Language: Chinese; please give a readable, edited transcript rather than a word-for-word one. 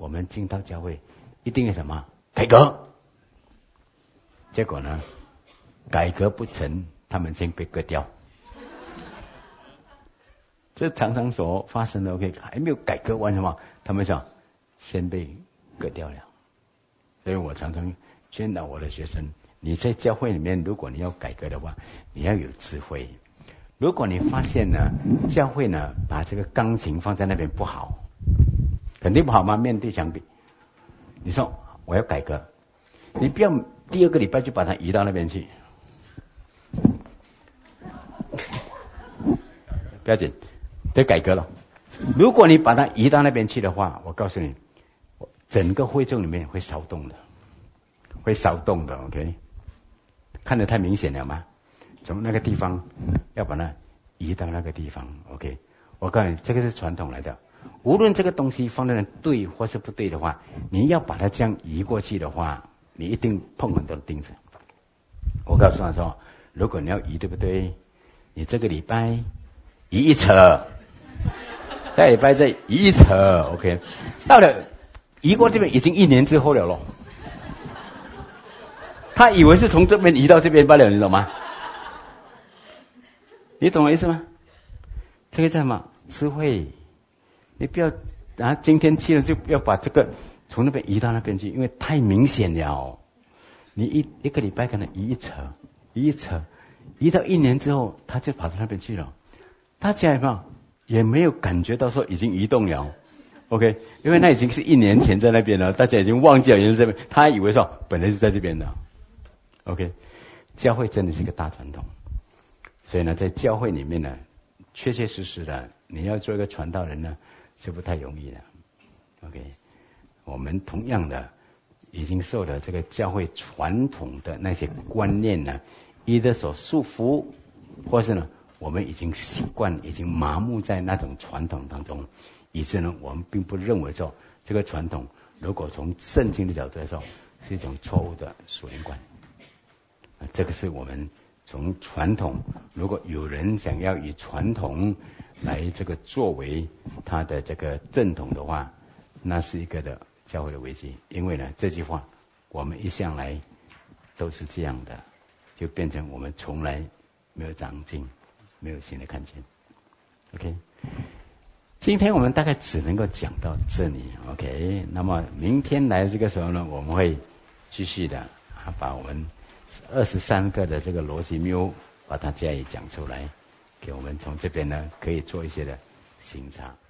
我们进到教会一定要什么改革，结果呢，改革不成，他们先被割掉。这常常所发生的 ，OK， 还没有改革完什么，他们想先被割掉了。所以我常常劝导我的学生，你在教会里面，如果你要改革的话，你要有智慧。如果你发现呢，教会呢把这个钢琴放在那边不好，肯定不好吗？面对墙壁，你说我要改革，你不要第2个礼拜就把它移到那边去，不要紧，得改革了。如果你把它移到那边去的话，我告诉你，整个会众里面会骚动的，会骚动的 ，OK， 看得太明显了吗？从那个地方要把它移到那个地方 ，OK， 我告诉你，这个是传统来的。无论这个东西放在那对或是不对的话，你要把它这样移过去的话，你一定碰很多的钉子。我告诉他说，如果你要移，对不对？你这个礼拜移一扯，下礼拜再移一扯 ，OK， 到了移过这边已经1年之后了咯。他以为是从这边移到这边罢了，你懂吗？你懂我意思吗？这个叫什么？智慧。你不要今天去了就不要把这个从那边移到那边去，因为太明显了。你一个礼拜可能移一扯，移到1年之后，他就跑到那边去了。大家也没有感觉到说已经移动了 ，OK， 因为那已经是1年前在那边了，大家已经忘记了原来这边，他还以为说本来就在这边的 ，OK。教会真的是一个大传统，所以呢，在教会里面呢，确确实实的，你要做一个传道人呢，是不太容易的 ，OK。我们同样的已经受了这个教会传统的那些观念呢，一的所束缚，或是呢，我们已经习惯，已经麻木在那种传统当中，以致呢，我们并不认为说这个传统，如果从圣经的角度来说，是一种错误的属灵观。这个是我们从传统，如果有人想要以传统来这个作为他的这个正统的话，那是一个的教会的危机。因为呢，这句话我们一向来都是这样的，就变成我们从来没有长进，没有新的看见。OK， 今天我们大概只能够讲到这里 ，OK。那么明天来这个时候呢，我们会继续的把我们23个的这个逻辑谬把它加以讲出来，给我们从这边呢可以做一些的审查。